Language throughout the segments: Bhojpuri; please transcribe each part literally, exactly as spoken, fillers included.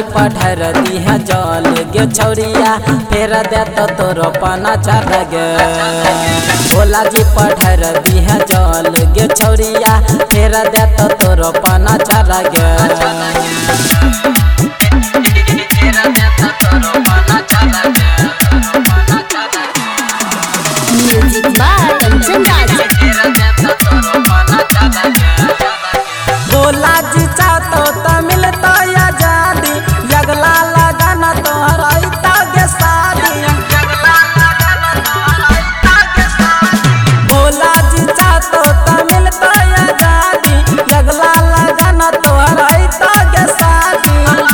पढ़र दी है जल गे छौरिया फेर दे तो तोर पना चढ़ गे। भोला जी पढ़र दी है जल गे छौरिया फेर दे तो तोर पना चढ़ गे। Music by Kanchan Raj. भोला जी चाहतो तो मिलतो आजादी यगला लगाना तोहर अइता गे शादी। भोला जी चाहतो तो मिलतो आजादी यगला लगाना तोहर अइता गे शादी।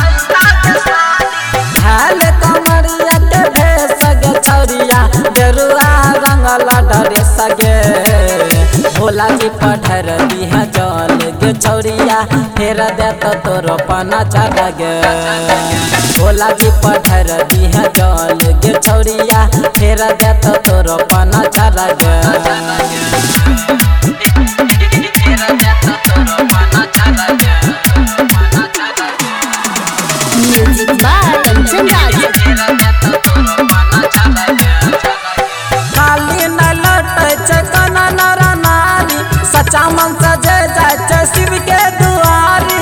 हाले कमरिया के भेस गे छौरिया गेरुआ रंगला डरे सगे। भोला जी पढ़र दी है जल गे छौरिया फेर दे तो तोर पना चढ़ गे। भोला जी पढ़र दी है जल गे छौरिया फेर दे तो तोर पना चढ़ गे। Music by Kanchan Raj. खाली न लौटे छै कना नर नारी सच्चा मन से जे जाय छै शिव के दुआरी।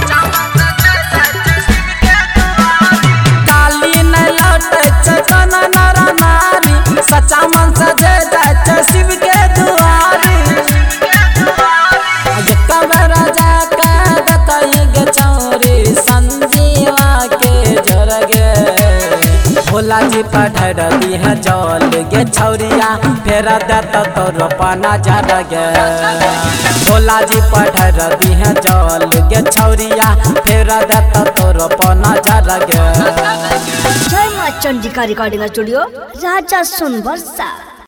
खाली न लौटे छै कना नर नारी सच्चा मन से जे जाय छै शिव के दुआरी। कबर जाके बताई गे छौरी संजीवा के जर गे। भोला जी पढ़र दी है जल गे छौरिया फेर दे तो तोर पना चढ़ गे। भोला जी पढ़र दी है जल गे छौरिया फेर दे तो तोर पना चढ़ गे। जय मां चंडिका रिकॉर्डिंग स्टूडियो राजा सोनवर्षा।